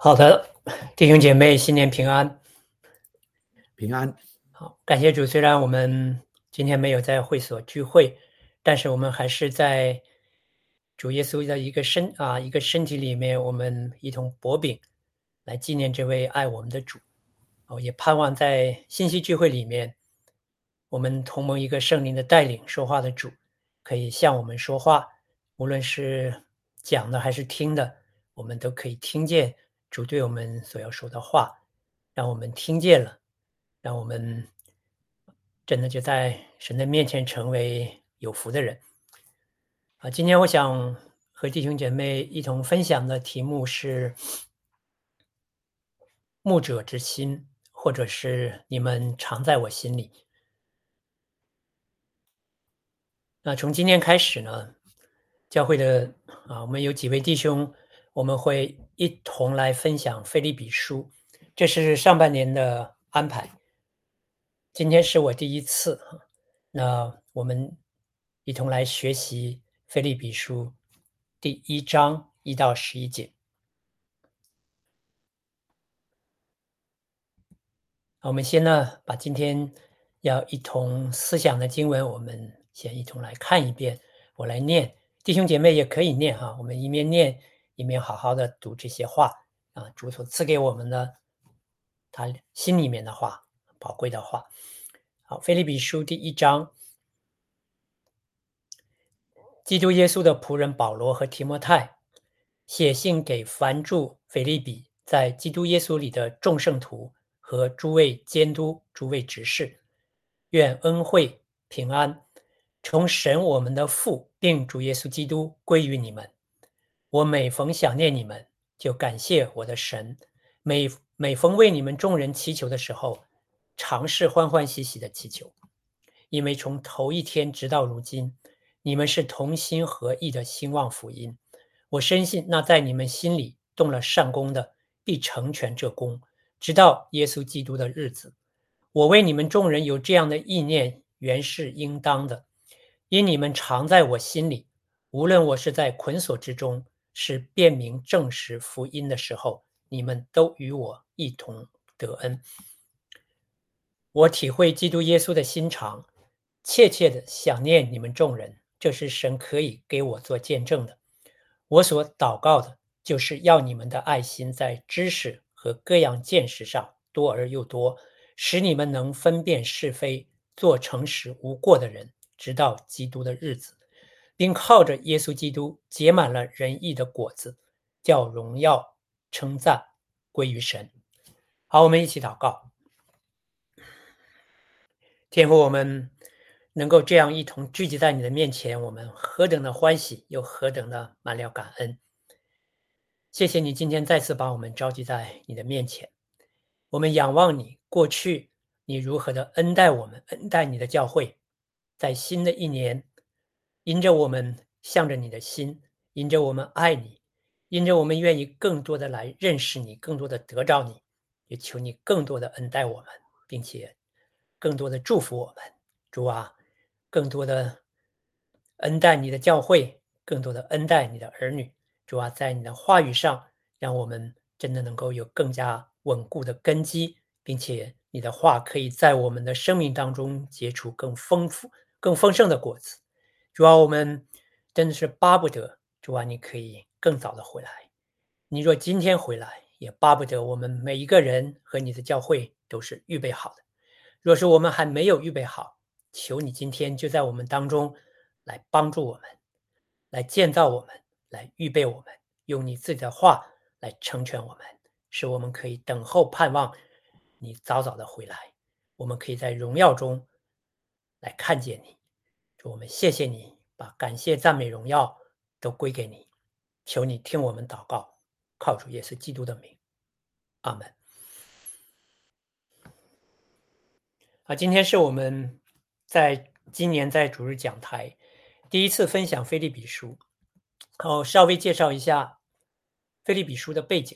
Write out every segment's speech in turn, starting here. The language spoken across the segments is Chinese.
好的，弟兄姐妹，新年平安。 平安。 好，感谢主。虽然我们今天没有在会所聚会，但是我们还是在主耶稣的一个身体里面，我们一同擘饼，来纪念这位爱我们的主。也盼望在信息聚会里面，我们同蒙一个圣灵的带领说话的主，可以向我们说话，无论是讲的还是听的，我们都可以听见主对我们所要说的话，让我们听见了，让我们真的就在神的面前成为有福的人。今天我想和弟兄姐妹一同分享的题目是牧者之心，或者是你们常在我心里。那从今天开始呢，教会的我们有几位弟兄，我们会一同来分享腓立比书，这是上半年的安排。今天是我第一次那我们一同来学习腓立比书第1章1到11节。我们先呢，把今天要一同思想的经文，我们先一同来看一遍，我来念，弟兄姐妹也可以念哈，我们一面念一面好好的读这些话主所赐给我们的他心里面的话，宝贵的话。好，腓立比书第1章，基督耶稣的仆人保罗和提摩太写信给凡住腓立比在基督耶稣里的众圣徒和诸位监督、诸位执事，愿恩惠平安从神我们的父并主耶稣基督归于你们。我每逢想念你们，就感谢我的神，每逢为你们众人祈求的时候，常是欢欢喜喜的祈求，因为从头一天直到如今，你们是同心合意的兴旺福音。我深信那在你们心里动了善功的，必成全这功，直到耶稣基督的日子。我为你们众人有这样的意念，原是应当的，因你们常在我心里，无论我是在捆锁之中，是辨明证实福音的时候，你们都与我一同得恩。我体会基督耶稣的心肠，切切的想念你们众人，这是神可以给我做见证的。我所祷告的，就是要你们的爱心在知识和各样见识上多而又多，使你们能分辨是非，做诚实无过的人，直到基督的日子，并靠着耶稣基督结满了仁义的果子，叫荣耀称赞归于神。好，我们一起祷告。天父，我们能够这样一同聚集在你的面前，我们何等的欢喜，又何等的满了感恩。谢谢你今天再次把我们召集在你的面前，我们仰望你，过去你如何的恩待我们，恩待你的教会。在新的一年，因着我们向着你的心，因着我们爱你，因着我们愿意更多的来认识你，更多的得着你，也求你更多的恩待我们，并且更多的祝福我们。主啊，更多的恩待你的教会，更多的恩待你的儿女。主啊，在你的话语上，让我们真的能够有更加稳固的根基，并且你的话可以在我们的生命当中结出更丰富、更丰盛的果子。主啊，我们真的是巴不得，主啊，你可以更早的回来。你若今天回来，也巴不得我们每一个人和你的教会都是预备好的。若是我们还没有预备好，求你今天就在我们当中来帮助我们，来建造我们，来预备我们，用你自己的话来成全我们，使我们可以等候盼望你早早的回来，我们可以在荣耀中来看见你。主，我们谢谢你，把感谢、赞美、荣耀都归给你。求你听我们祷告，靠主耶稣基督的名，阿门。今天是我们在今年在主日讲台第一次分享腓立比书，稍微介绍一下腓立比书的背景。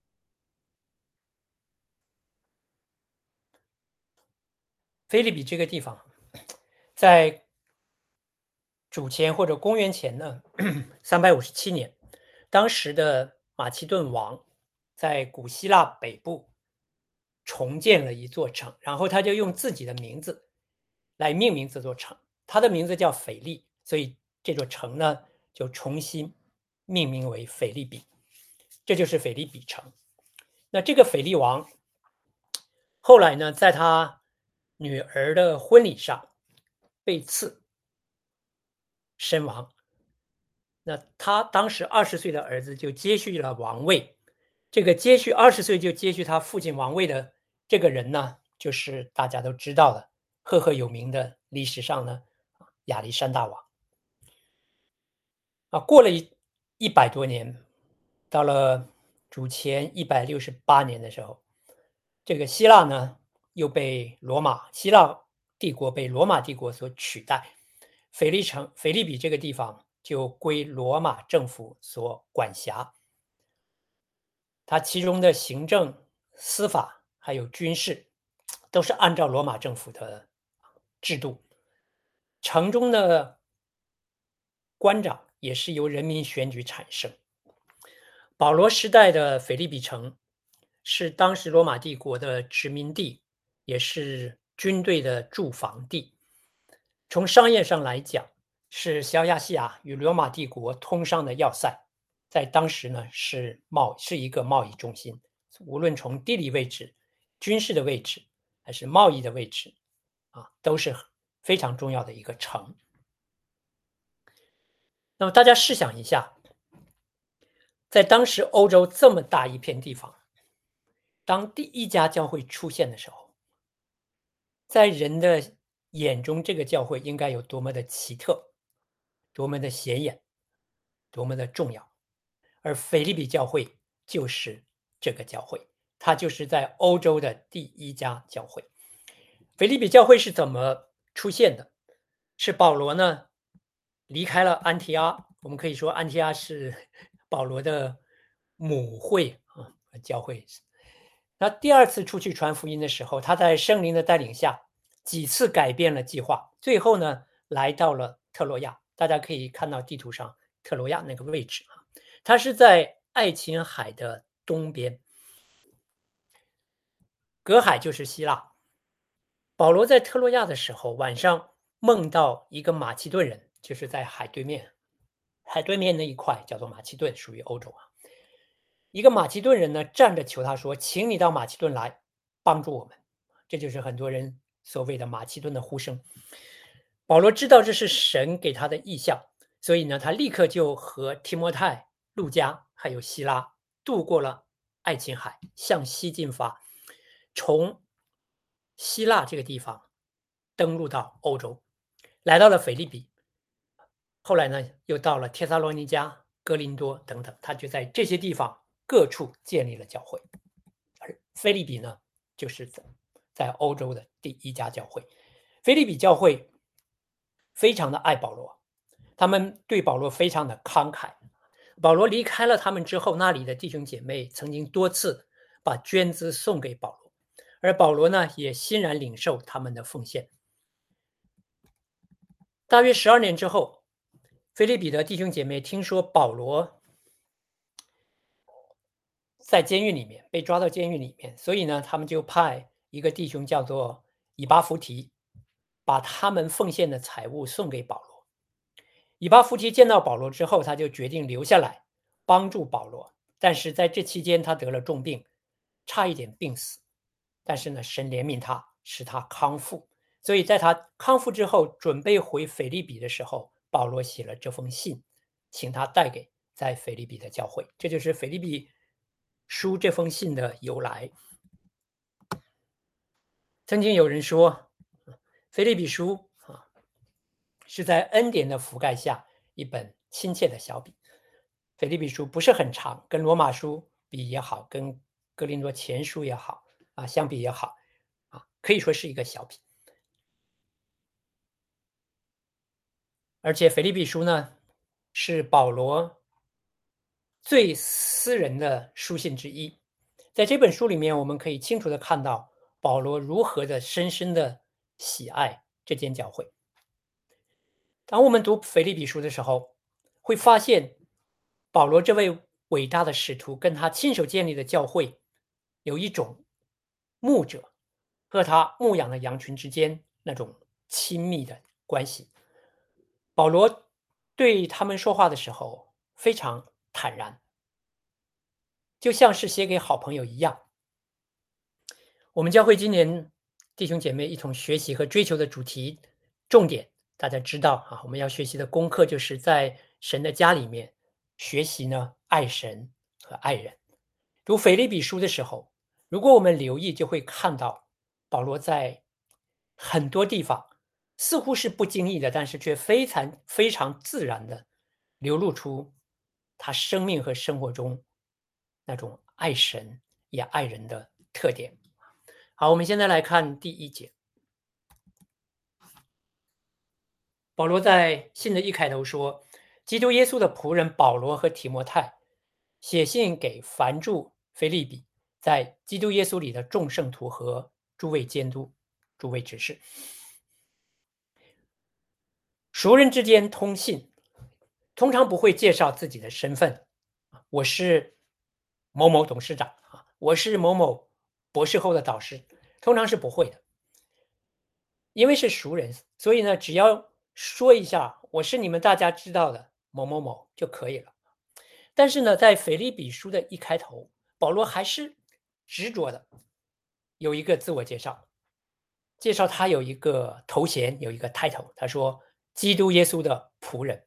腓立比这个地方，在主前或者公元前呢357年，当时的马其顿王在古希腊北部重建了一座城，然后他就用自己的名字来命名这座城，他的名字叫腓力，所以这座城呢就重新命名为腓立比，这就是腓立比城。那这个腓力王后来呢，在他女儿的婚礼上被刺身亡。那他当时20岁的儿子就接续了王位，这个20岁就接续他父亲王位的这个人呢，就是大家都知道的赫赫有名的历史上呢亚历山大王。过了100多年，到了主前168年的时候，这个希腊帝国被罗马帝国所取代，腓立比这个地方就归罗马政府所管辖。它其中的行政、司法还有军事都是按照罗马政府的制度。城中的官长也是由人民选举产生。保罗时代的腓立比城是当时罗马帝国的殖民地，也是军队的驻防地。从商业上来讲，是小亚细亚与罗马帝国通商的要塞，在当时呢是一个贸易中心，无论从地理位置、军事的位置还是贸易的位置都是非常重要的一个城。那么大家试想一下，在当时欧洲这么大一片地方，当第一家教会出现的时候，在人的眼中，这个教会应该有多么的奇特，多么的显眼，多么的重要。而腓立比教会就是这个教会，它就是在欧洲的第一家教会。腓立比教会是怎么出现的？是保罗呢离开了安提阿，我们可以说安提阿是保罗的母会教会。那第二次出去传福音的时候，他在圣灵的带领下几次改变了计划，最后呢来到了特洛亚。大家可以看到地图上特洛亚那个位置它是在爱琴海的东边，隔海就是希腊。保罗在特洛亚的时候，晚上梦到一个马其顿人，就是在海对面那一块叫做马其顿，属于欧洲一个马其顿人呢站着求他说：“请你到马其顿来帮助我们。”这就是很多人所谓的马其顿的呼声。保罗知道这是神给他的意象，所以呢，他立刻就和提摩太、路加还有希拉渡过了爱琴海，向西进发，从希腊这个地方登陆到欧洲，来到了腓立比。后来呢，又到了帖撒罗尼迦、哥林多等等，他就在这些地方各处建立了教会。而腓立比呢，就是在欧洲的第一家教会。腓立比教会非常的爱保罗，他们对保罗非常的慷慨。保罗离开了他们之后，那里的弟兄姐妹曾经多次把捐资送给保罗，而保罗呢，也欣然领受他们的奉献。大约12年之后，腓立比的弟兄姐妹听说保罗在监狱里面被抓到监狱里面，所以呢，他们就派一个弟兄叫做以巴弗提，把他们奉献的财物送给保罗。以巴弗提见到保罗之后，他就决定留下来帮助保罗。但是在这期间，他得了重病，差一点病死。但是呢，神怜悯他，使他康复。所以在他康复之后，准备回腓立比的时候，保罗写了这封信，请他带给在腓立比的教会。这就是腓立比书这封信的由来。曾经有人说，腓立比书是在恩典的覆盖下一本亲切的小笔。腓立比书不是很长，跟罗马书比也好，跟哥林多前书也好相比也好可以说是一个小笔。而且腓立比书呢，是保罗最私人的书信之一。在这本书里面，我们可以清楚的看到保罗如何的深深的喜爱这间教会。当我们读腓立比书的时候，会发现保罗这位伟大的使徒跟他亲手建立的教会有一种牧者和他牧养的羊群之间那种亲密的关系。保罗对他们说话的时候非常坦然，就像是写给好朋友一样。我们教会今年弟兄姐妹一同学习和追求的主题重点，大家知道啊，我们要学习的功课就是在神的家里面学习呢爱神和爱人。读腓立比书的时候，如果我们留意，就会看到保罗在很多地方似乎是不经意的，但是却非常自然的流露出他生命和生活中那种爱神也爱人的特点。好，我们现在来看第1节。保罗在信的一开头说：基督耶稣的仆人保罗和提摩太写信给凡住腓立比，在基督耶稣里的众圣徒和诸位监督、诸位执事。熟人之间通信，通常不会介绍自己的身份，我是某某董事长啊，我是某某博士后的导师，通常是不会的。因为是熟人，所以呢，只要说一下我是你们大家知道的某某某就可以了。但是呢，在腓立比书的一开头，保罗还是执着的有一个自我介绍，介绍他有一个头衔，有一个 title。他说：基督耶稣的仆人。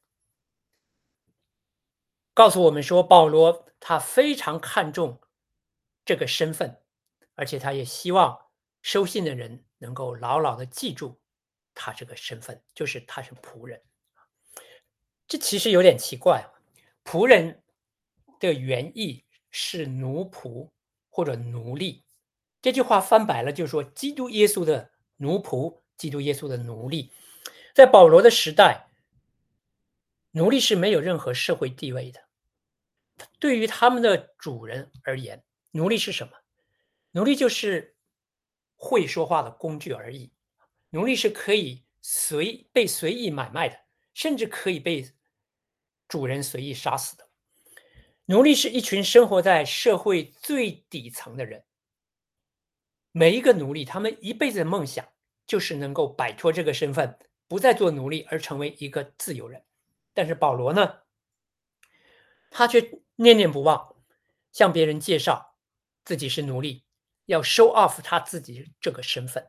告诉我们说，保罗他非常看重这个身份，而且他也希望收信的人能够牢牢的记住他这个身份，就是他是仆人。这其实有点奇怪啊，仆人的原意是奴仆或者奴隶，这句话翻白了就是说基督耶稣的奴仆，基督耶稣的奴隶。在保罗的时代，奴隶是没有任何社会地位的。对于他们的主人而言，奴隶是什么？奴隶就是会说话的工具而已。奴隶是可以被随意买卖的，甚至可以被主人随意杀死的。奴隶是一群生活在社会最底层的人。每一个奴隶，他们一辈子的梦想就是能够摆脱这个身份，不再做奴隶，而成为一个自由人。但是保罗呢，他却念念不忘向别人介绍自己是奴隶，要 show off 他自己这个身份。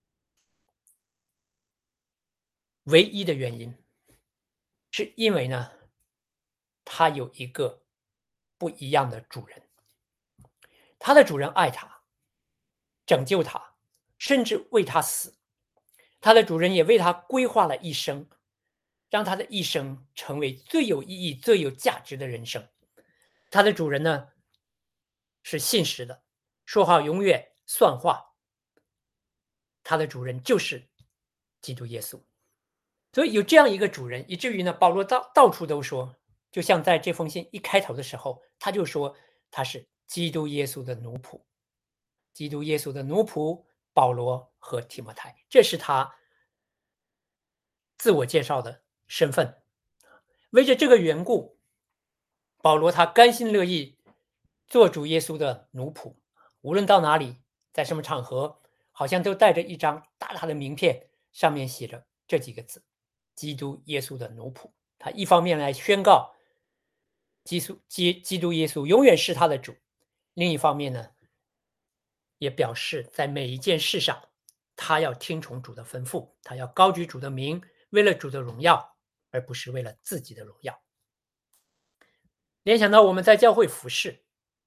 唯一的原因是因为呢，他有一个不一样的主人，他的主人爱他，拯救他，甚至为他死。他的主人也为他规划了一生，让他的一生成为最有意义、最有价值的人生。他的主人呢，是信实的，说话永远算话。他的主人就是基督耶稣。所以有这样一个主人，以至于呢，保罗到处都说，就像在这封信一开头的时候，他就说他是基督耶稣的奴仆，基督耶稣的奴仆保罗和提摩太，这是他自我介绍的身份。为着这个缘故，保罗他甘心乐意做主耶稣的奴仆，无论到哪里，在什么场合，好像都带着一张大大的名片，上面写着这几个字：基督耶稣的奴仆。他一方面来宣告基督耶稣永远是他的主，另一方面呢，也表示在每一件事上，他要听从主的吩咐，他要高举主的名，为了主的荣耀，而不是为了自己的荣耀。联想到我们在教会服侍，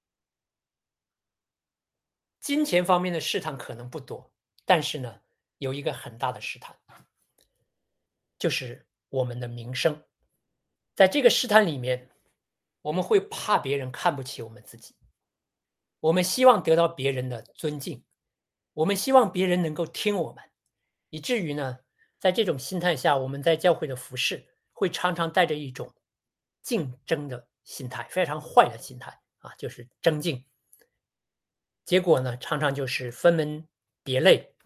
金钱方面的试探可能不多，但是呢，有一个很大的试探，就是我们的名声。在这个试探里面，我们会怕别人看不起我们自己，我们希望得到别人的尊敬，我们希望别人能够听我们，以至于呢，在这种心态下，我们在教会的服侍会常常带着一种竞争的心态，非常坏的心态啊，就是争竞。结果呢，常常就是分门别类，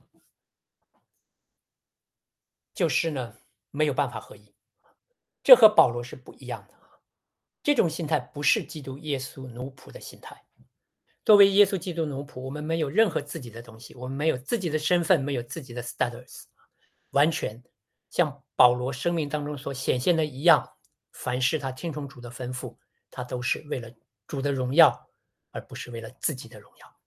就是呢没有办法合一。这和保罗是不一样的。 这种心态不是基督耶稣奴仆的心态。作为耶稣基督奴仆，我们没有任何自己的东西，我们没有自己的身份，没有自己的 status， 完全像保罗生命当中所显现的一样，凡事他听从主的吩咐，他都是为了主的荣耀，而不是为了自己的荣耀。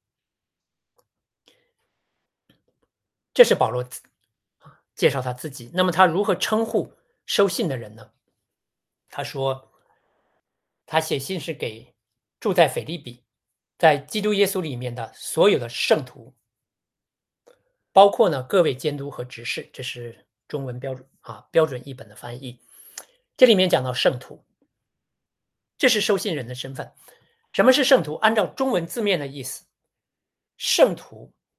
这是保罗介绍他自己。那么他如何称呼收信的人呢？他说，他写信是给住在腓立比，在基督耶稣里面的所有的圣徒，包括呢各位监督和执事，这是中文标准译本的翻译。这里面讲到圣徒，这是收信人的身份。什么是圣徒？按照中文字面的意思，圣徒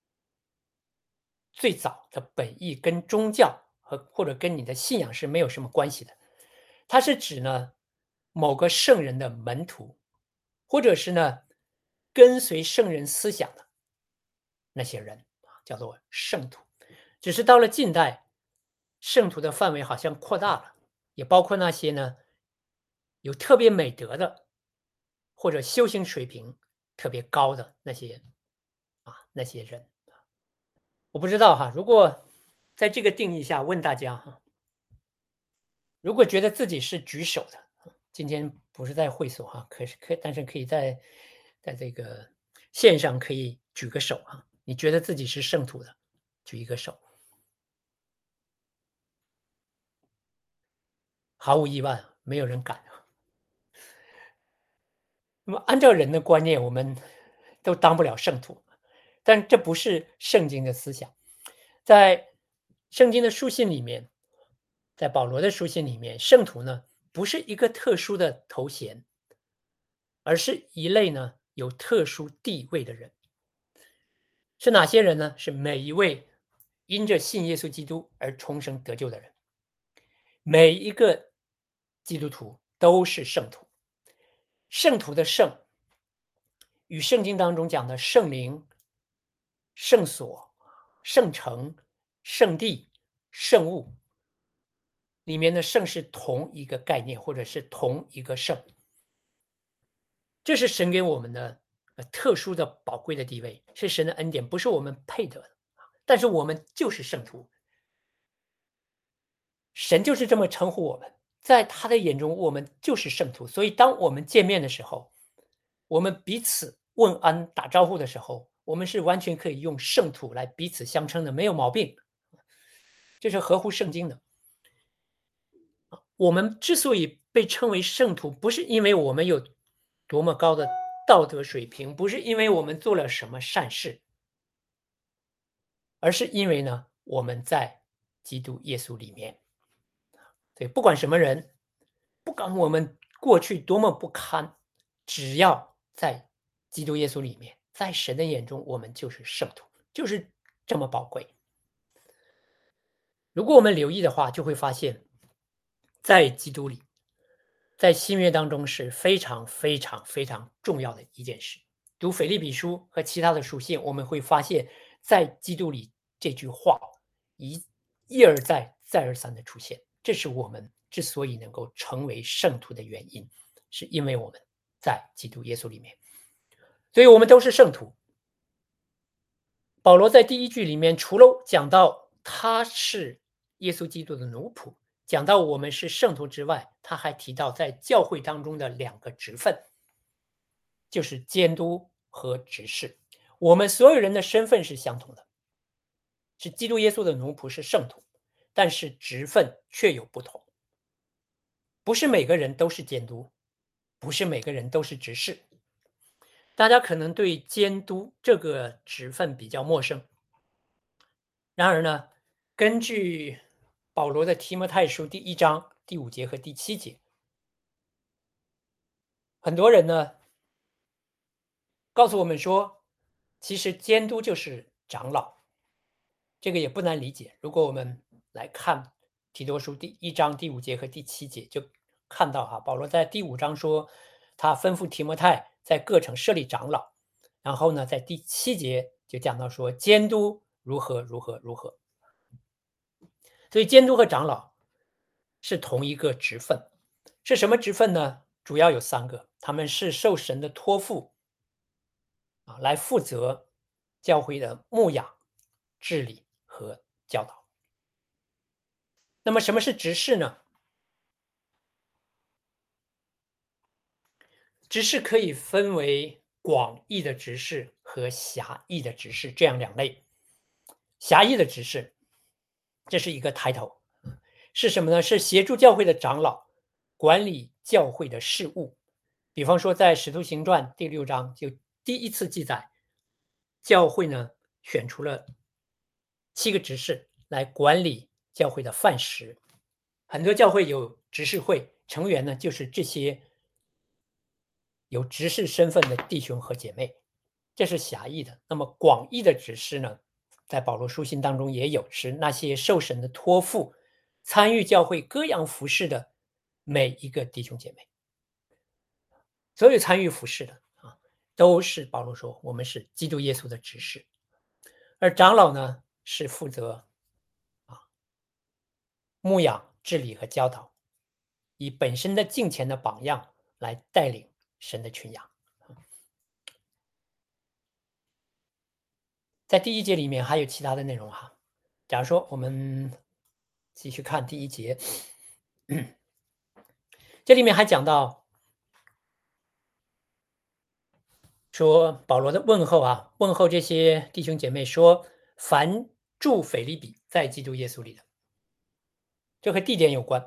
最早的本意跟宗教或者跟你的信仰是没有什么关系的，它是指呢某个圣人的门徒，或者是呢跟随圣人思想的那些人，叫做圣徒。只是到了近代，圣徒的范围好像扩大了，也包括那些呢有特别美德的，或者修行水平特别高的那些人。我不知道哈，如果在这个定义下问大家哈，如果觉得自己是举手的，今天不是在会所哈，但是可以在这个线上可以举个手啊，你觉得自己是圣徒的，举一个手。毫无意外，没有人敢啊。那么按照人的观念，我们都当不了圣徒，但这不是圣经的思想。在圣经的书信里面，在保罗的书信里面，圣徒呢不是一个特殊的头衔，而是一类呢有特殊地位的人。是哪些人呢？是每一位因着信耶稣基督而重生得救的人。每一个基督徒都是圣徒。圣徒的圣与圣经当中讲的圣灵、圣所、圣城、圣地、圣物里面的圣是同一个概念，或者是同一个圣。这是神给我们的特殊的宝贵的地位，是神的恩典，不是我们配得的。但是我们就是圣徒，神就是这么称呼我们，在他的眼中，我们就是圣徒。所以当我们见面的时候，我们彼此问安打招呼的时候，我们是完全可以用圣徒来彼此相称的，没有毛病。这是合乎圣经的。我们之所以被称为圣徒，不是因为我们有多么高的道德水平，不是因为我们做了什么善事，而是因为呢，我们在基督耶稣里面。对，不管什么人，不管我们过去多么不堪，只要在基督耶稣里面，在神的眼中，我们就是圣徒，就是这么宝贵。如果我们留意的话，就会发现，在基督里，在新约当中是非常非常非常重要的一件事。读腓立比书和其他的书信，我们会发现，在基督里这句话一而再、再而三的出现。这是我们之所以能够成为圣徒的原因，是因为我们在基督耶稣里面，所以我们都是圣徒。保罗在第一句里面，除了讲到他是耶稣基督的奴仆，讲到我们是圣徒之外，他还提到在教会当中的两个职分，就是监督和执事。我们所有人的身份是相同的，是基督耶稣的奴仆，是圣徒，但是职分却有不同。不是每个人都是监督，不是每个人都是执事。大家可能对监督这个职分比较陌生。然而呢，根据保罗的提摩太书第1章第5节和第7节，很多人呢告诉我们说，其实监督就是长老。这个也不难理解。如果我们来看提多书第1章第5节和第7节，就看到保罗在第5章说，他吩咐提摩太在各城设立长老，然后呢，在第7节就讲到说监督如何如何如何。所以监督和长老是同一个职分。是什么职分呢？ 主要有3个，他们是受神的托付来负责教会的牧养、治理和教导。那么什么是执事呢？执事可以分为广义的执事和狭义的执事这样2类。狭义的执事，这是一个title，是什么呢？是协助教会的长老管理教会的事务。比方说在《使徒行传》第6章就第一次记载，教会呢选出了7个执事来管理教会的饭食。很多教会有执事会，成员呢就是这些有执事身份的弟兄和姐妹，这是狭义的。那么广义的执事呢，在保罗书信当中也有，是那些受神的托付，参与教会各样服事的每一个弟兄姐妹。所有参与服事的都是保罗说我们是基督耶稣的执事。而长老呢，是负责牧养、治理和教导，以本身的敬虔的榜样来带领神的群羊。在第1节里面还有其他的内容假如说我们继续看第1节，这里面还讲到说保罗的问候问候这些弟兄姐妹说，凡住腓立比在基督耶稣里的，这和地点有关。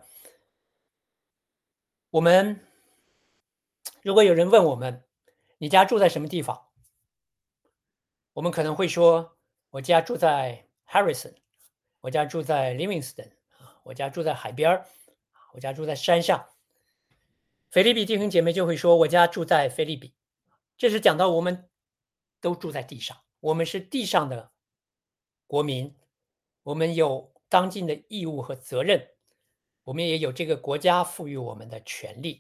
我们如果有人问我们，你家住在什么地方？我们可能会说，我家住在 Harrison， 我家住在 Livingston， 我家住在海边，我家住在山上。腓立比弟兄姐妹就会说，我家住在腓立比。这是讲到我们都住在地上，我们是地上的国民，我们有当尽的义务和责任，我们也有这个国家赋予我们的权利。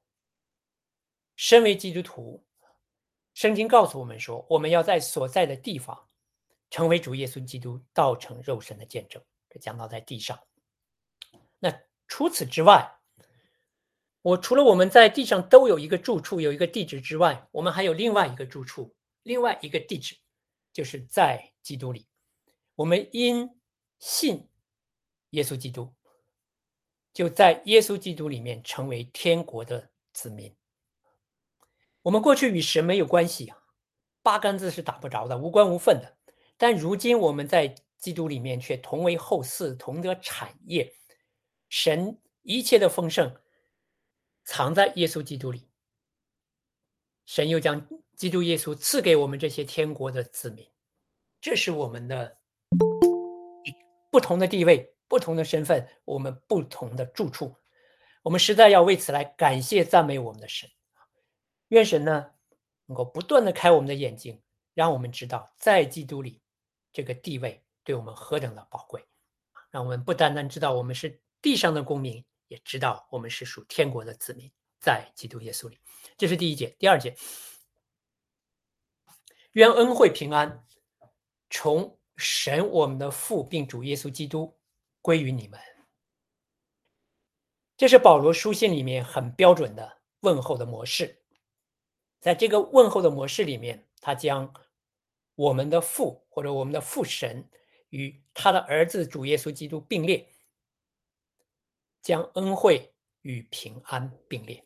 身为基督徒，圣经告诉我们说，我们要在所在的地方成为主耶稣基督道成肉身的见证。这讲到在地上。那除此之外，除了我们在地上都有一个住处，有一个地址之外，我们还有另外一个住处，另外一个地址，就是在基督里。我们因信耶稣基督，就在耶稣基督里面成为天国的子民。我们过去与神没有关系八竿子是打不着的，无关无分的。但如今我们在基督里面却同为后嗣，同得产业。神一切的丰盛藏在耶稣基督里，神又将基督耶稣赐给我们这些天国的子民。这是我们的不同的地位，不同的身份，我们不同的住处。我们实在要为此来感谢赞美我们的神。愿神呢能够不断的开我们的眼睛，让我们知道在基督里这个地位对我们何等的宝贵，让我们不单单知道我们是地上的公民，也知道我们是属天国的子民，在基督耶稣里。这是第1节。第2节，愿恩惠平安从神我们的父并主耶稣基督归于你们。这是保罗书信里面很标准的问候的模式。在这个问候的模式里面，他将我们的父或者我们的父神与他的儿子主耶稣基督并列，将恩惠与平安并列。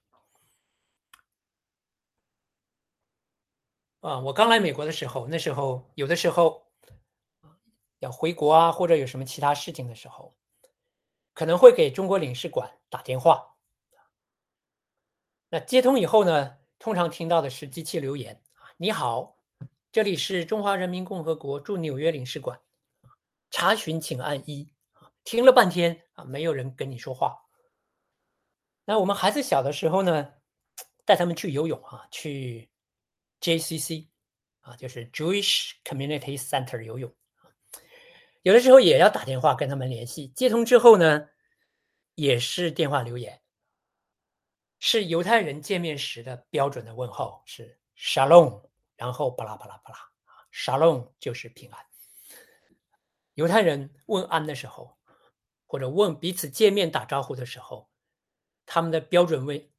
我刚来美国的时候，那时候有的时候要回国或者有什么其他事情的时候，可能会给中国领事馆打电话。那接通以后呢，通常听到的是机器留言：你好，这里是中华人民共和国驻纽约领事馆，查询请按1。听了半天没有人跟你说话。那我们孩子小的时候呢，带他们去游泳去 JCC 就是 Jewish Community Center 游泳。有的时候也要打电话跟他们联系，接通之后呢，也是电话留言。是犹太人见面时的标准的问候，是 Shalom， 然后巴拉巴拉巴拉，Shalom 就是平安。犹太人问安的时候，或者问彼此见面打招呼的时候，他们的标准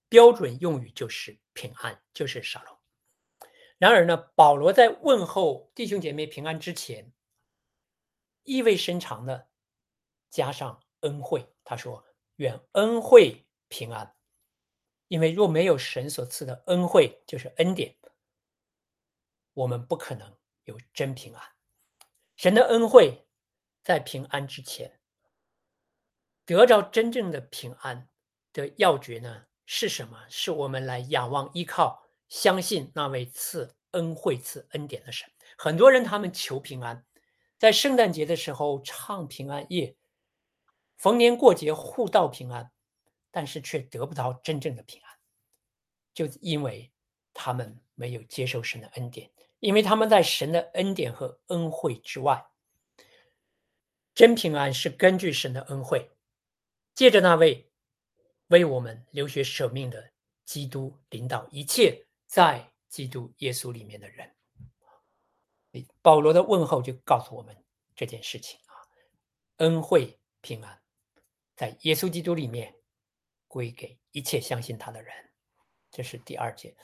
标准用语就是平安，就是沙龙。然而呢，保罗在问候弟兄姐妹平安之前，意味深长的加上恩惠，他说：“愿恩惠平安。”因为若没有神所赐的恩惠，就是恩典，我们不可能有真平安。神的恩惠在平安之前，得着真正的平安的要诀呢是什么？是我们来仰望、依靠、相信那位赐恩惠、赐恩典的神。很多人他们求平安，在圣诞节的时候唱平安夜，逢年过节互道平安，但是却得不到真正的平安，就因为他们没有接受神的恩典，因为他们在神的恩典和恩惠之外。真平安是根据神的恩惠，借着那位为我们流血舍命的基督领导一切在基督耶稣里面的人。保罗的问候就告诉我们这件事情啊，恩惠平安在耶稣基督里面归给一切相信他的人。这是第二节。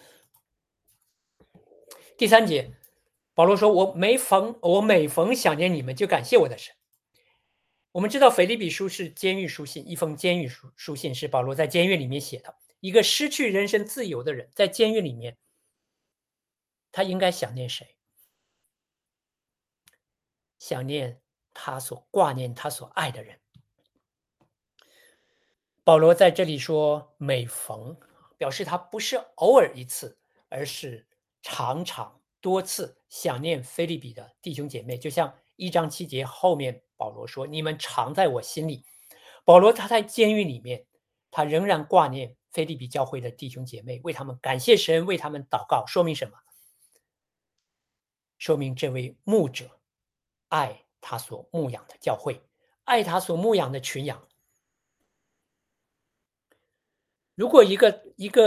第三节，保罗说：“我每逢想念你们，就感谢我的神。”我们知道腓立比书是监狱书信，一封监狱书信是保罗在监狱里面写的。一个失去人身自由的人，在监狱里面，他应该想念谁？想念他所挂念、他所爱的人。保罗在这里说每逢，表示他不是偶尔一次，而是常常多次想念腓立比的弟兄姐妹。就像1章7节后面保罗说：“你们常在我心里。”保罗他在监狱里面，他仍然挂念腓立比教会的弟兄姐妹，为他们感谢神，为他们祷告。说明什么？说明这位牧者爱他所牧养的教会，爱他所牧养的群羊。如果一个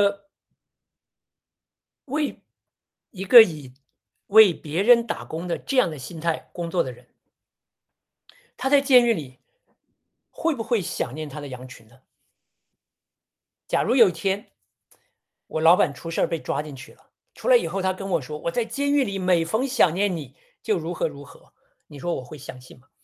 为以为别人打工的这样的心态工作的人，他在监狱里会不会想念他的羊群呢？假如有一天我老板出事儿被抓进去了，出来以后他跟我说：“我在监狱里每逢想念你就如何如何。”你说我会相信吗？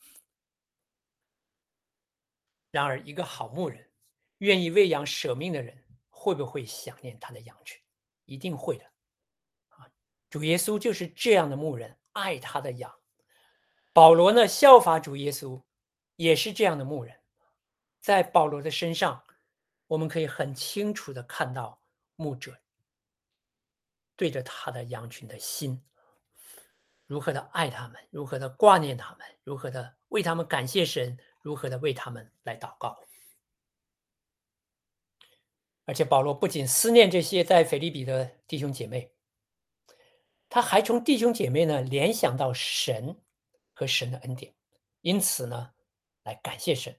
然而，一个好牧人，愿意为羊舍命的人，会不会想念他的羊群？一定会的。主耶稣就是这样的牧人，爱他的羊。保罗呢，效法主耶稣，也是这样的牧人。在保罗的身上，我们可以很清楚的看到牧者对着他的羊群的心，如何的爱他们，如何的挂念他们，如何的为他们感谢神，如何的为他们来祷告。而且保罗不仅思念这些在腓立比的弟兄姐妹，他还从弟兄姐妹呢联想到神和神的恩典，因此呢来感谢神。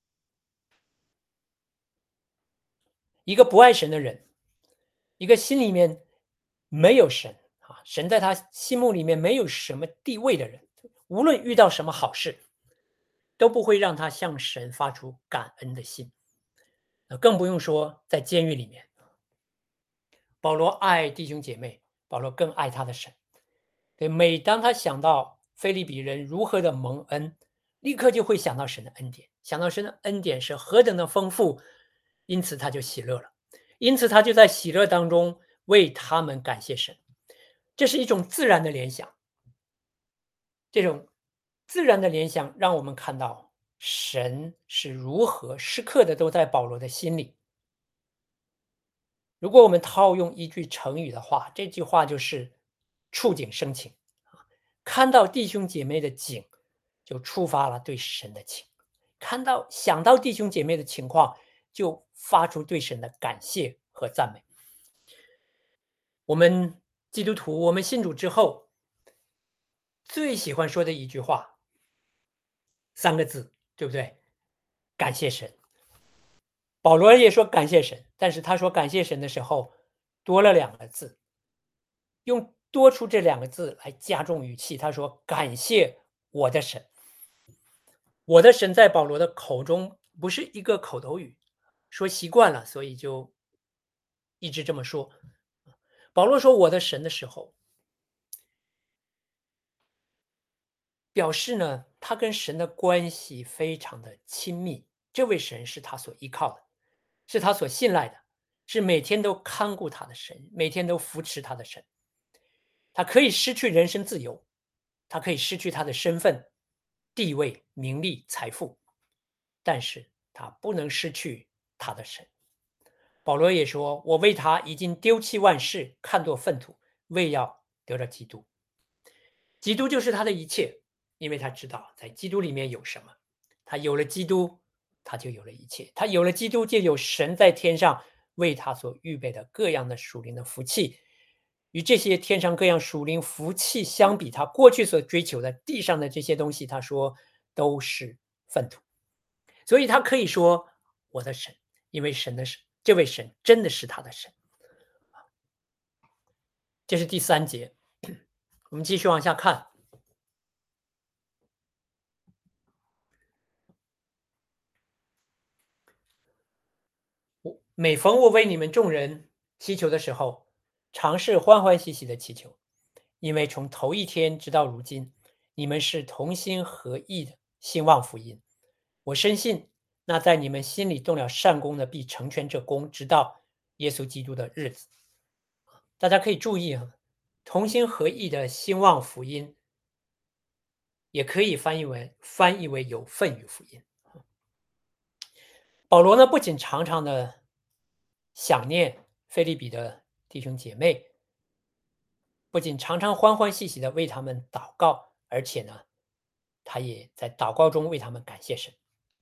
一个不爱神的人，一个心里面没有神啊，神在他心目里面没有什么地位的人，无论遇到什么好事，都不会让他向神发出感恩的心。更不用说在监狱里面，保罗爱弟兄姐妹，保罗更爱他的神。对，每当他想到腓立比人如何的蒙恩，立刻就会想到神的恩典，想到神的恩典是何等的丰富，因此他就喜乐了，因此他就在喜乐当中为他们感谢神。这是一种自然的联想，这种自然的联想让我们看到神是如何时刻的都在保罗的心里。如果我们套用一句成语的话，这句话就是触景生情。看到弟兄姐妹的景，就触发了对神的情；想到弟兄姐妹的情况，就发出对神的感谢和赞美。我们基督徒，我们信主之后，最喜欢说的一句话，三个字，对不对？感谢神。保罗也说感谢神，但是他说感谢神的时候，多了两个字，用多出这两个字来加重语气。他说感谢我的神。我的神在保罗的口中不是一个口头语，说习惯了，所以就一直这么说。保罗说我的神的时候，表示呢，他跟神的关系非常的亲密。这位神是他所依靠的，是他所信赖的，是每天都看顾他的神，每天都扶持他的神。他可以失去人身自由，他可以失去他的身份、地位、名利、财富，但是他不能失去他的神。保罗也说：“我为他已经丢弃万事，看作粪土，为要得着基督。基督就是他的一切，因为他知道在基督里面有什么。他有了基督，他就有了一切。他有了基督，就有神在天上为他所预备的各样的属灵的福气。与这些天上各样属灵福气相比，他过去所追求的地上的这些东西，他说都是粪土。所以他可以说我的神，因为神的神，这位神真的是他的神。这是第3节，我们继续往下看。每逢我为你们众人祈求的时候，常是欢欢喜喜的祈求，因为从头一天直到如今，你们是同心合意的兴旺福音。我深信，那在你们心里动了善功的，必成全这功，直到耶稣基督的日子。大家可以注意啊，同心合意的兴旺福音，也可以翻译为有份于福音。保罗呢，不仅常常的想念腓立比的弟兄姐妹，不仅常常欢欢喜喜的为他们祷告，而且呢，他也在祷告中为他们感谢神。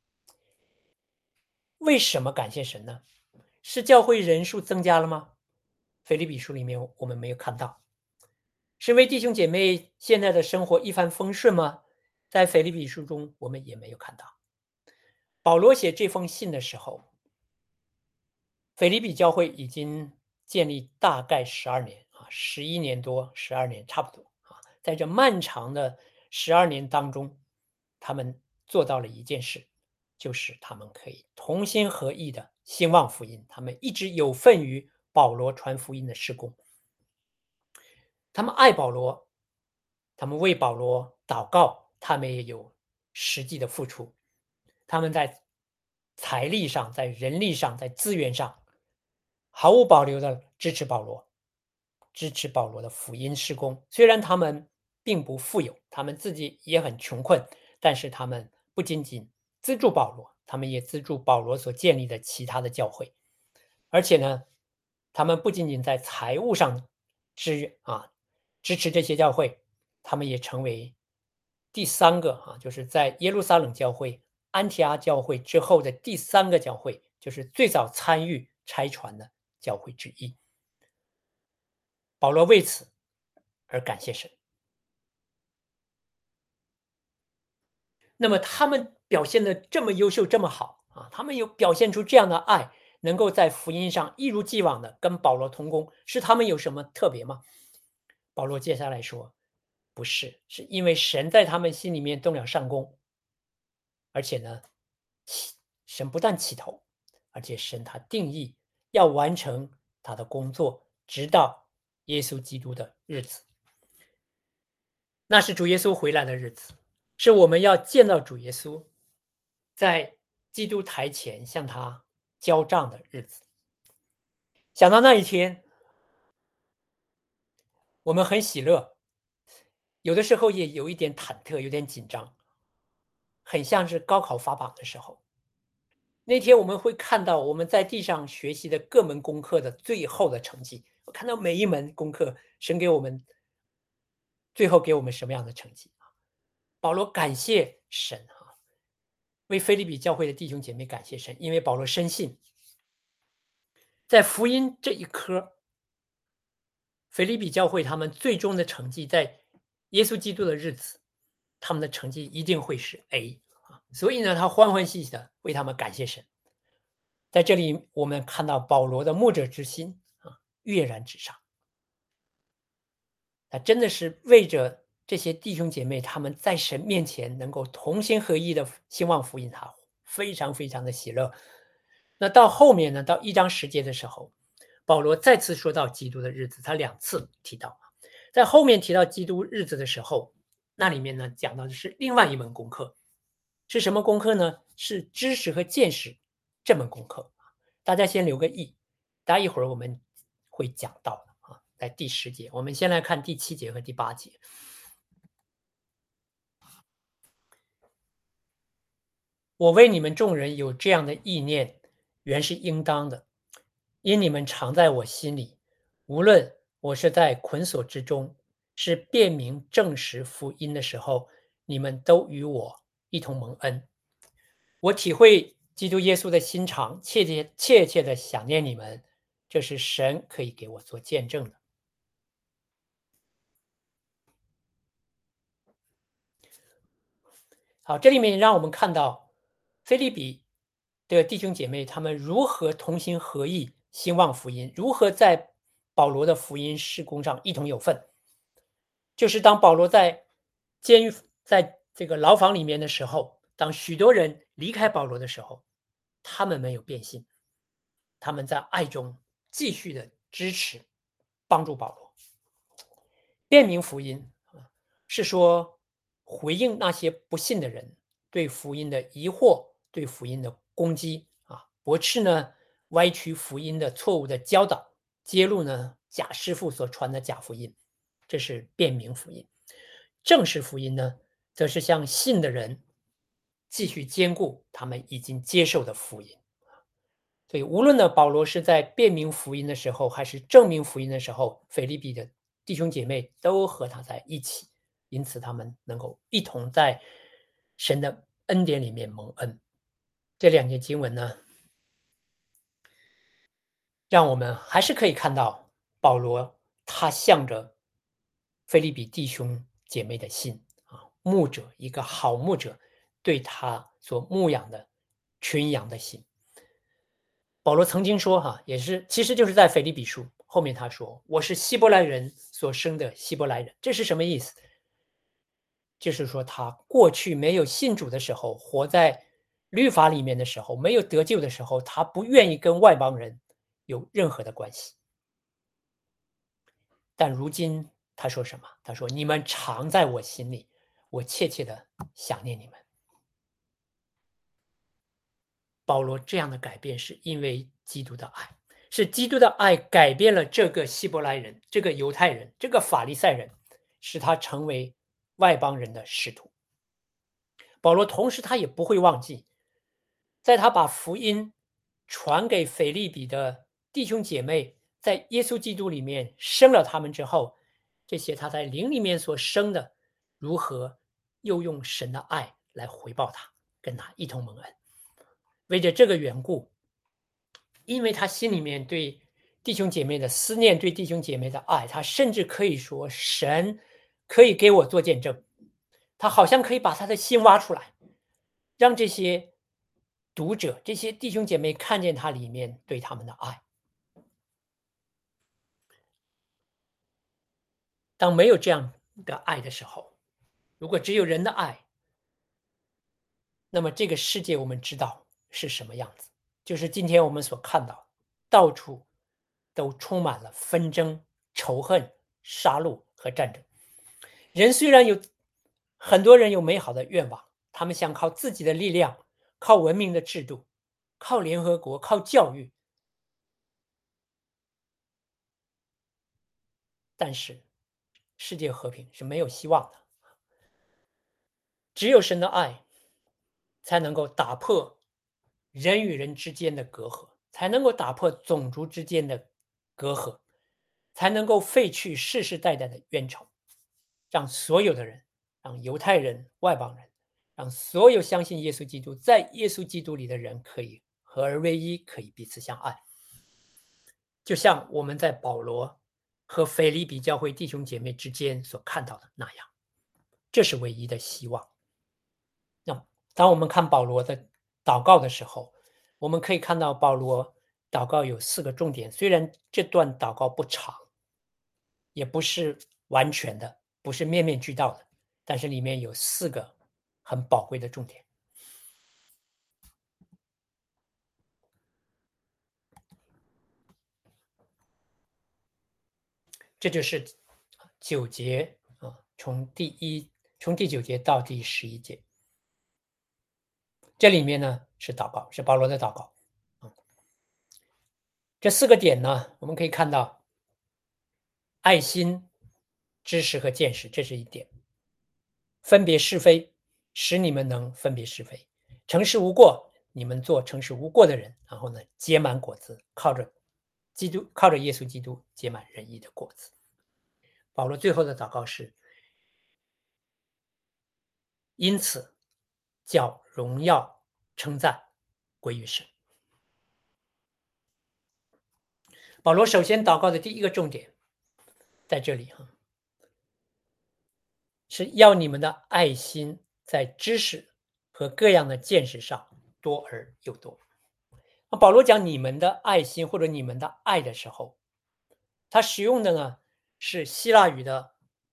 为什么感谢神呢？是教会人数增加了吗？腓立比书里面我们没有看到。是为弟兄姐妹现在的生活一帆风顺吗？在腓立比书中我们也没有看到。保罗写这封信的时候，腓立比教会已经建立大概12年11年多，12年差不多啊。在这漫长的12年当中，他们做到了一件事，就是他们可以同心合意的兴旺福音，他们一直有份于保罗传福音的事工。他们爱保罗，他们为保罗祷告，他们也有实际的付出。他们在财力上，在人力上，在资源上，毫无保留的支持保罗，支持保罗的福音事工。虽然他们并不富有，他们自己也很穷困，但是他们不仅仅资助保罗，他们也资助保罗所建立的其他的教会。而且呢，他们不仅仅在财务上支持这些教会，他们也成为第3个就是在耶路撒冷教会、安提阿教会之后的第3个教会，就是最早参与差传的教会之一。保罗为此而感谢神。那么他们表现得这么优秀，这么好他们有表现出这样的爱，能够在福音上一如既往的跟保罗同工，是他们有什么特别吗？保罗接下来说，不是，是因为神在他们心里面动了善工，而且呢，神不但起头，而且神他定义要完成他的工作，直到耶稣基督的日子。那是主耶稣回来的日子，是我们要见到主耶稣，在基督台前向他交账的日子。想到那一天，我们很喜乐，有的时候也有一点忐忑，有点紧张，很像是高考发榜的时候。那天我们会看到我们在地上学习的各门功课的最后的成绩，我看到每一门功课，神给我们最后给我们什么样的成绩。保罗感谢神为腓立比教会的弟兄姐妹感谢神，因为保罗深信，在福音这一科，腓立比教会他们最终的成绩，在耶稣基督的日子，他们的成绩一定会是 A 所以呢，他欢欢喜喜的为他们感谢神。在这里，我们看到保罗的牧者之心跃然纸上。他真的是为着这些弟兄姐妹，他们在神面前能够同心合意的兴旺福音，他非常非常的喜乐。那到后面呢，到1章10节的时候， 保罗再次说到基督的日子，他2次提到。在后面提到基督日子的时候，那里面呢讲到的是另外一门功课，是什么功课呢？是知识和见识这门功课。大家先留个意，待一会儿我们会讲到的啊，在第10节，我们先来看第7节和第8节。我为你们众人有这样的意念，原是应当的，因你们常在我心里，无论我是在捆锁之中，是辨明证实福音的时候，你们都与我一同蒙恩。我体会基督耶稣的心肠，切切的想念你们，这是神可以给我做见证的。好，这里面让我们看到腓立比的弟兄姐妹他们如何同心合意兴旺福音，如何在保罗的福音事工上一同有份。就是当保罗在监狱在这个牢房里面的时候，当许多人离开保罗的时候，他们没有变心，他们在爱中继续的支持帮助保罗。辨明福音是说回应那些不信的人对福音的疑惑，对福音的攻击驳斥呢歪曲福音的错误的教导，揭露呢假师傅所传的假福音，这是辨明福音。正式福音呢，则是向信的人继续坚固他们已经接受的福音。所以无论呢保罗是在辨明福音的时候，还是证明福音的时候，腓立比的弟兄姐妹都和他在一起，因此他们能够一同在神的恩典里面蒙恩。这2节经文呢，让我们还是可以看到保罗他向着腓立比弟兄姐妹的心牧者，一个好牧者对他所牧养的群羊的心。保罗曾经说其实就是在腓立比书后面他说，我是希伯来人所生的希伯来人。这是什么意思？就是说他过去没有信主的时候，活在律法里面的时候，没有得救的时候，他不愿意跟外邦人有任何的关系。但如今他说什么？他说你们常在我心里，我切切的想念你们。保罗这样的改变是因为基督的爱，是基督的爱改变了这个希伯来人，这个犹太人，这个法利赛人，使他成为外邦人的使徒。保罗同时他也不会忘记，在他把福音传给腓立比的弟兄姐妹，在耶稣基督里面生了他们之后，这些他在灵里面所生的，如何又用神的爱来回报他，跟他一同蒙恩。为着这个缘故，因为他心里面对弟兄姐妹的思念，对弟兄姐妹的爱，他甚至可以说神可以给我做见证，他好像可以把他的心挖出来，让这些读者，这些弟兄姐妹看见他里面对他们的爱。当没有这样的爱的时候，如果只有人的爱，那么这个世界我们知道是什么样子，就是今天我们所看到，到处都充满了纷争、仇恨、杀戮和战争。人虽然很多人有美好的愿望，他们想靠自己的力量，靠文明的制度，靠联合国，靠教育，但是世界和平是没有希望的。只有神的爱才能够打破人与人之间的隔阂，才能够打破种族之间的隔阂，才能够废去世世代代的冤仇，让所有的人，让犹太人、外邦人，让所有相信耶稣基督，在耶稣基督里的人可以合而为一，可以彼此相爱。就像我们在保罗和腓立比教会弟兄姐妹之间所看到的那样，这是唯一的希望。那当我们看保罗的祷告的时候，我们可以看到保罗祷告有4个重点，虽然这段祷告不长，也不是完全的，不是面面俱到的，但是里面有4个很宝贵的重点。 这就是9节从第9节到第11节。这里面呢是祷告，是保罗的祷告。这4个点呢，我们可以看到爱心、知识和见识，这是一点；分别是非，使你们能分别是非；诚实无过，你们做诚实无过的人，然后呢，结满果子，靠着耶稣基督结满仁义的果子。保罗最后的祷告是：因此叫荣耀称赞归于神。保罗首先祷告的第一个重点在这里是要你们的爱心在知识和各样的见识上多而又多。保罗讲你们的爱心或者你们的爱的时候，他使用的呢是希腊语的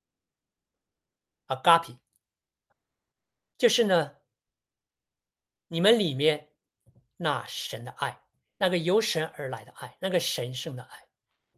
agape， 就是呢你们里面那神的爱，那个由神而来的爱，那个神圣的爱，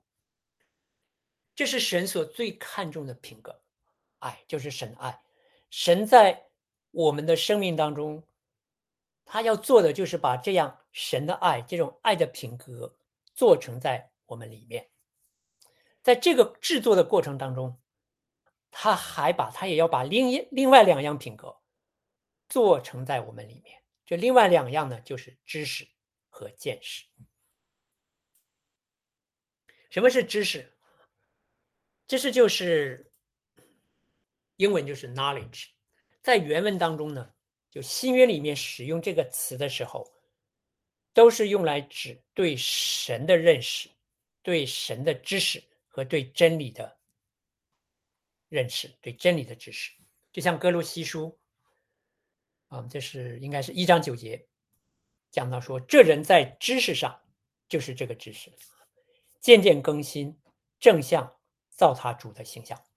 这是神所最看重的品格。爱就是神的爱，神在我们的生命当中，他要做的就是把这样神的爱，这种爱的品格做成在我们里面。在这个制作的过程当中，他也要把另外2样品格做成在我们里面。这另外2样呢，就是知识和见识。什么是知识？知识就是英文就是 knowledge， 在原文当中呢，就新约里面使用这个词的时候，都是用来指对神的认识、对神的知识和对真理的认识、对真理的知识。就像哥罗西书这是应该是1章9节讲到说，这人在知识上就是这个知识，渐渐更新，正像造他主的形象。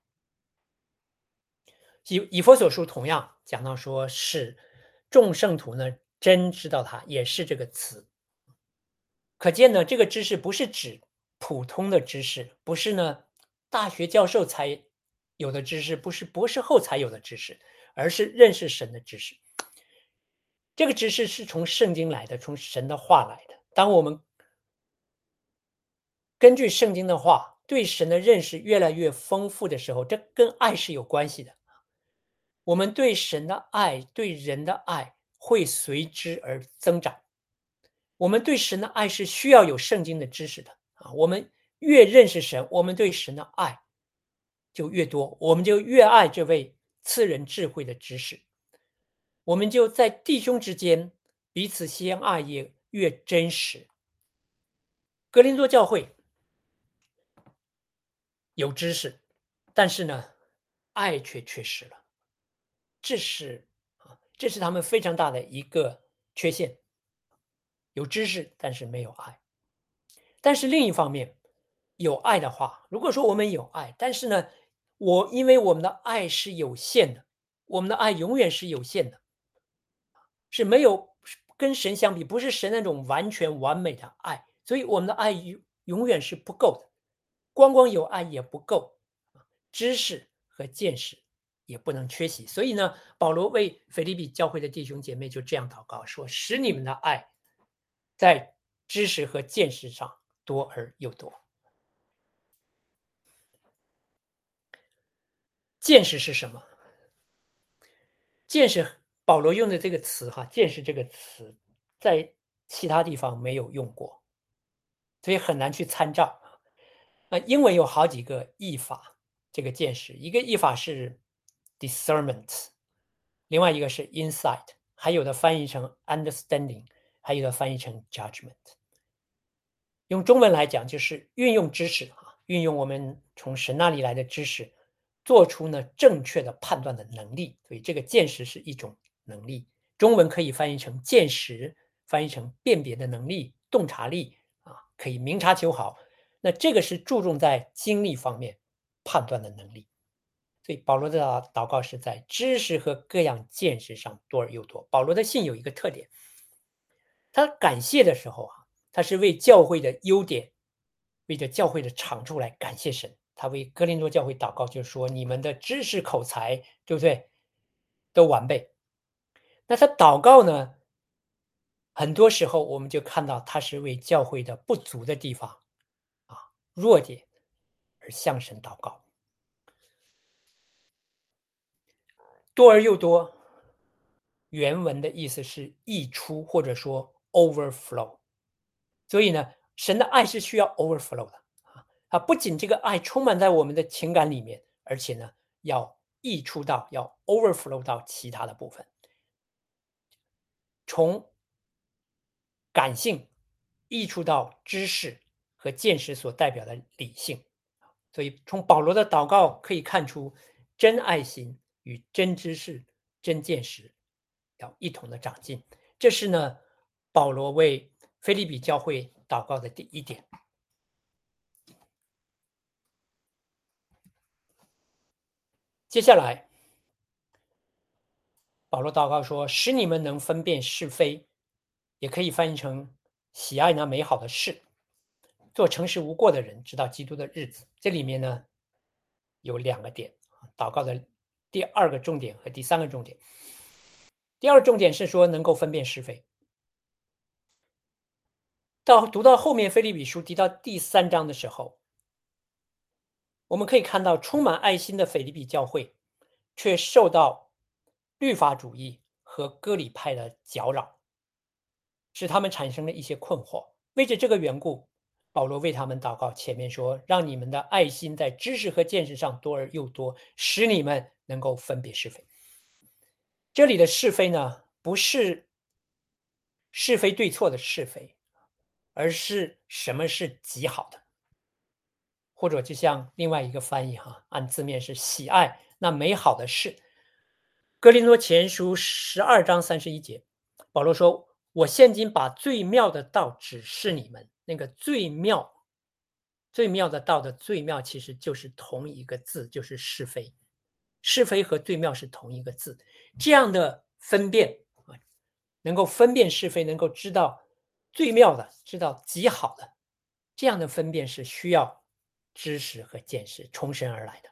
以弗所书同样讲到说，使众圣徒呢真知道他，也是这个词。可见呢，这个知识不是指普通的知识，不是呢大学教授才有的知识，不是博士后才有的知识，而是认识神的知识。这个知识是从圣经来的，从神的话来的。当我们根据圣经的话对神的认识越来越丰富的时候，这跟爱是有关系的。我们对神的爱、对人的爱会随之而增长。我们对神的爱是需要有圣经的知识的我们越认识神，我们对神的爱就越多，我们就越爱这位赐人智慧的知识。我们就在弟兄之间彼此相爱也越真实。哥林多教会有知识，但是呢，爱却缺失了。这是他们非常大的一个缺陷。有知识，但是没有爱。但是另一方面，有爱的话，如果说我们有爱，但是呢，因为我们的爱是有限的，我们的爱永远是有限的，是没有跟神相比，不是神那种完全完美的爱，所以我们的爱永远是不够的。光有爱也不够，知识和见识也不能缺席。所以呢，保罗为腓立比教会的弟兄姐妹就这样祷告说：使你们的爱在知识和见识上多而又多。见识是什么？见识，保罗用的这个词见识这个词在其他地方没有用过，所以很难去参照。英文有好几个译法，这个见识，一个译法是 discernment， 另外一个是 insight， 还有的翻译成 understanding， 还有的翻译成 judgment。用中文来讲，就是运用知识运用我们从神那里来的知识，做出呢正确的判断的能力。所以这个见识是一种能力，中文可以翻译成见识，翻译成辨别的能力、洞察力可以明察秋毫。那这个是注重在经历方面判断的能力。所以保罗的祷告是在知识和各样见识上多而又多。保罗的信有一个特点，他感谢的时候他是为教会的优点，为着教会的长处来感谢神。 他为哥林多教会祷告，就是说你们的知识口才，对不对？都完备。那他祷告呢，很多时候我们就看到他是为教会的不足的地方啊、弱点而向神祷告。多而又多，原文的意思是溢出，或者说 overflow。所以呢，神的爱是需要 overflow 的啊，不仅这个爱充满在我们的情感里面，而且呢，要溢出到，要 overflow 到其他的部分，从感性溢出到知识和见识所代表的理性。所以从保罗的祷告可以看出，真爱心与真知识、真见识要一同的长进。这是呢，保罗为腓立比教会祷告的第一点。接下来，保罗祷告说：“使你们能分辨是非”，也可以翻译成喜爱那美好的事，做诚实无过的人，直到基督的日子。这里面呢有两个点，祷告的第二个重点和第三个重点。第二个重点是说能够分辨是非。读到后面，腓立比书提到第3章的时候，我们可以看到充满爱心的腓立比教会，却受到律法主义和割礼派的搅扰，使他们产生了一些困惑。为着这个缘故，保罗为他们祷告，前面说：“让你们的爱心在知识和见识上多而又多，使你们能够分别是非。”这里的是非呢，不是是非对错的是非，而是什么是极好的。或者就像另外一个翻译按字面是喜爱那美好的事。哥林多前书12章31节，保罗说：“我现今把最妙的道指示你们。”那个最妙的道的最妙，其实就是同一个字，就是是非。是非和最妙是同一个字。这样的分辨能够分辨是非，能够知道最妙的，知道极好的，这样的分辨是需要知识和见识从神而来的。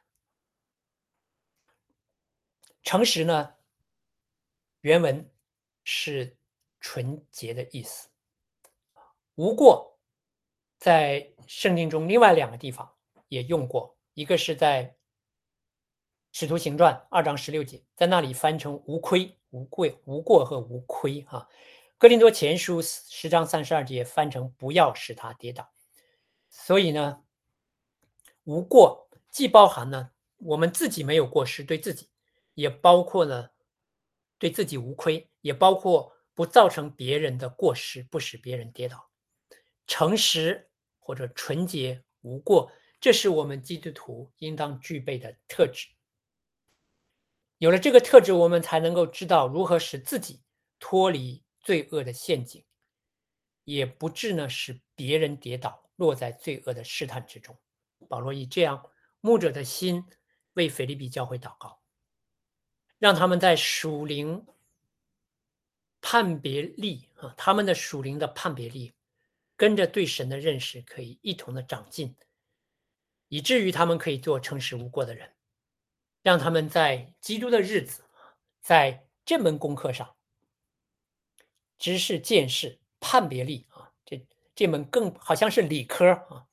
诚实呢，原文是纯洁的意思。无过在圣经中另外2个地方也用过，一个是在使徒行传2章16节，在那里翻成无亏、无贵、无过和无亏哥林多前书10章32节翻成不要使他跌倒。所以呢，无过既包含了我们自己没有过失，对自己，也包括了对自己无亏，也包括不造成别人的过失，不使别人跌倒。诚实或者纯洁无过，这是我们基督徒应当具备的特质。有了这个特质，我们才能够知道如何使自己脱离罪恶的陷阱，也不致呢使别人跌倒，落在罪恶的试探之中。保罗以这样牧者的心为腓立比教会祷告，让他们在属灵判别力他们的属灵的判别力跟着对神的认识可以一同的长进，以至于他们可以做诚实无过的人，让他们在基督的日子，在这门功课上，知识、见识、判别力这门更好像是理科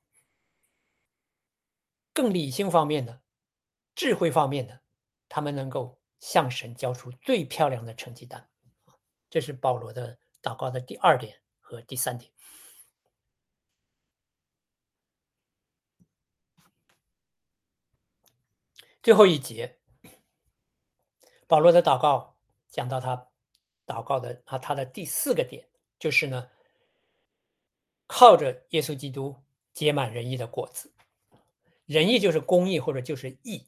更理性方面的、智慧方面的，他们能够向神交出最漂亮的成绩单。这是保罗的祷告的第2点和第3点。最后一节，保罗的祷告讲到他祷告的他的第4个点，就是呢，靠着耶稣基督结满仁义的果子。仁义就是公义或者就是义。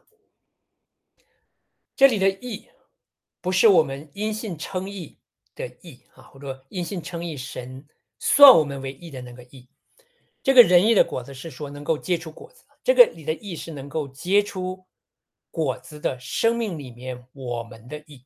这里的义不是我们因信称义的义或者因信称义神算我们为义的那个义。这个仁义的果子是说能够结出果子，这个里的义是能够结出果子的生命里面我们的义。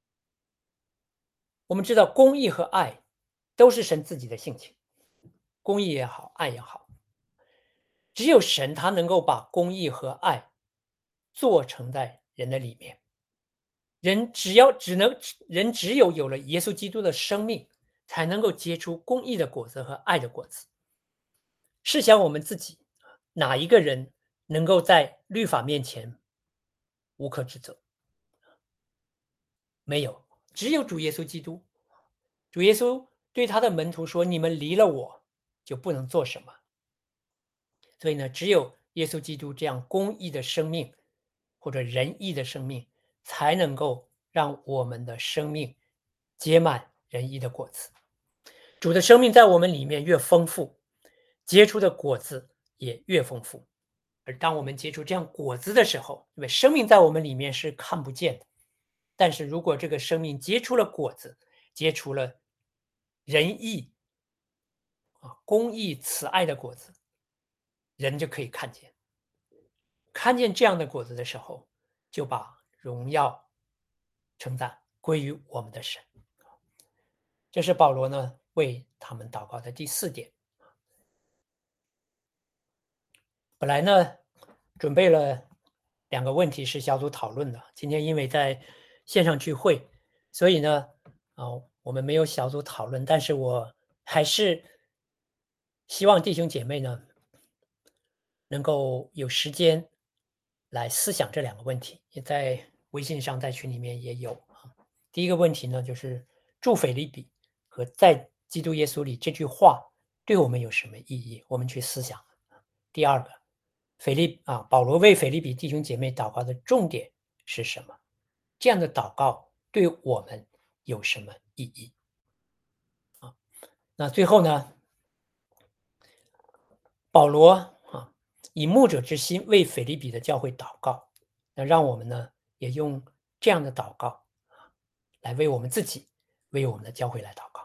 我们知道公义和爱都是神自己的性情，公义也好，爱也好。 只有神他能够把公义和爱做成在人的里面。人只要只能人只有有了耶稣基督的生命，才能够结出公义的果子和爱的果子。试想我们自己，哪一个人能够在律法面前无可指责？没有，只有主耶稣基督。主耶稣对他的门徒说：“你们离了我，就不能做什么。”所以呢，只有耶稣基督这样公义的生命，或者仁义的生命，才能够让我们的生命结满仁义的果子。主的生命在我们里面越丰富，结出的果子也越丰富。而当我们结出这样果子的时候，对吧？生命在我们里面是看不见的，但是如果这个生命结出了果子，结出了仁义公义、慈爱的果子，人就可以看见。看见这样的果子的时候，就把荣耀、称赞归于我们的神。这是保罗呢为他们祷告的第4点。本来呢准备了2个问题是小组讨论的，今天因为在线上聚会，所以呢我们没有小组讨论，但是我还是希望弟兄姐妹呢能够有时间来思想这2个问题，也在微信上在群里面也有啊。第一个问题呢，就是住腓立比和在基督耶稣里这句话对我们有什么意义？我们去思想。第二个，保罗为腓立比弟兄姐妹祷告的重点是什么？这样的祷告对我们有什么意义？那最后呢，保罗以牧者之心为腓立比的教会祷告，那让我们呢也用这样的祷告来为我们自己，为我们的教会来祷告，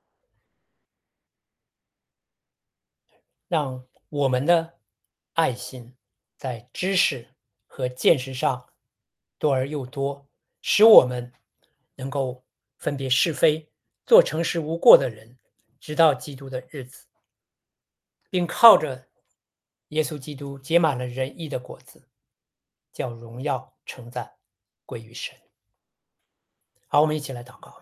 让我们的爱心在知识和见识上多而又多，使我们能够分别是非，做诚实无过的人，直到基督的日子，并靠着耶稣基督结满了仁义的果子，叫荣耀称赞归于神。好，我们一起来祷告。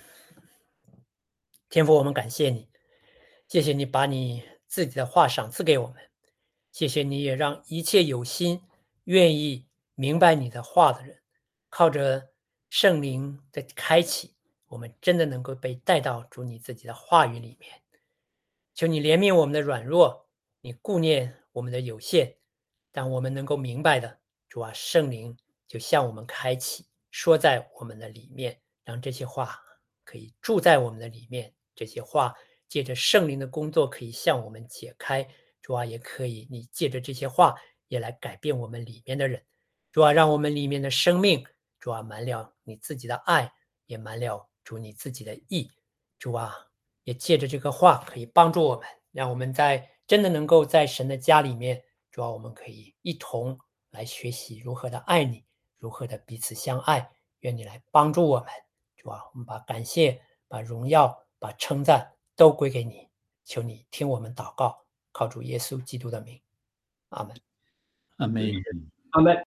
天父，我们感谢你，谢谢你把你自己的话赏赐给我们，谢谢你也让一切有心愿意明白你的话的人，靠着圣灵的开启，我们真的能够被带到主你自己的话语里面。求你怜悯我们的软弱，你顾念我们的有限，但我们能够明白的，主啊，圣灵就向我们开启，说在我们的里面，让这些话可以住在我们的里面，这些话借着圣灵的工作可以向我们解开，主啊，也可以你借着这些话也来改变我们里面的人，主啊，让我们里面的生命，主啊，满了你自己的爱，也满了主你自己的义，主啊，也借着这个话可以帮助我们，让我们真的能够在神的家里面，主啊，我们可以一同来学习如何的爱你，如何的彼此相爱，愿你来帮助我们，主啊，我们把感谢、把荣耀、把称赞都归给你，求你听我们祷告，靠主耶稣基督的名，阿们。 阿门。 阿门。